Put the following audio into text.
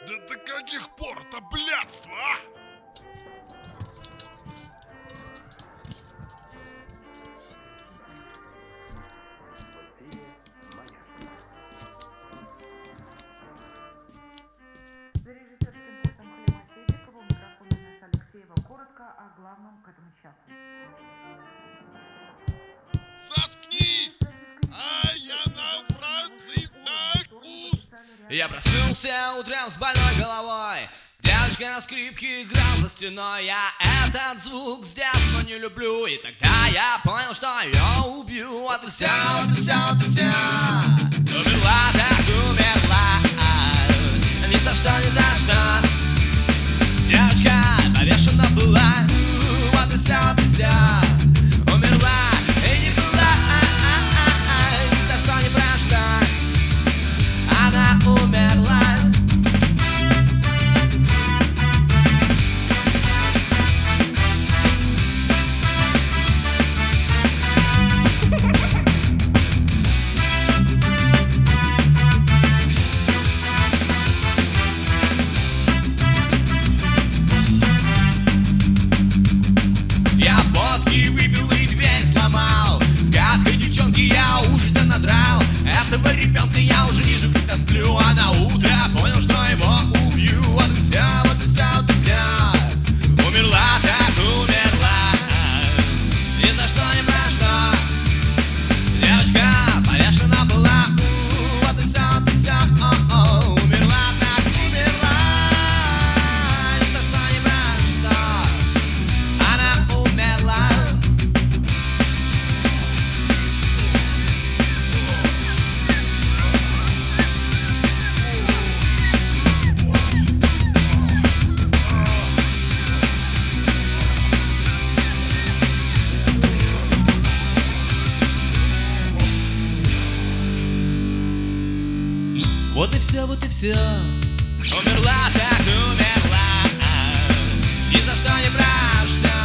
Да до каких пор это блядство, а? За режиссерским пультом Хлема Сидикова, микрофон Инесса Алексеева. Коротко о главном к этому часу. Заткнись! А я на Франции накус! Я проснулся утром с больной головой. Девочка на скрипке играл за стеной. Я этот звук с детства не люблю. И тогда я понял, что ее убью. Вот и все, вот и все, вот и все. Умерла, так умерла. Ни за что, ни за что. Девочка повешена была. Вот и все, вот и все. Умерла и не была. Ни за что, ни про что. Она умерла. Я водки выпил и дверь сломал. Гадкой девчонки я уже-то надрал. Этого ребенка я уже не жив, когда сплю. А на утро понял, что его убью. Вот и все, вот и все, вот и все. Умерла, так умерла. Ни за что, ни про что. Девочка повешена была. Вот и все, вот и все. Умерла, так умерла. Ни за что, ни про что. Она умерла. Вот и все, вот и все. Умерла, так умерла. Ни за что, ни про что.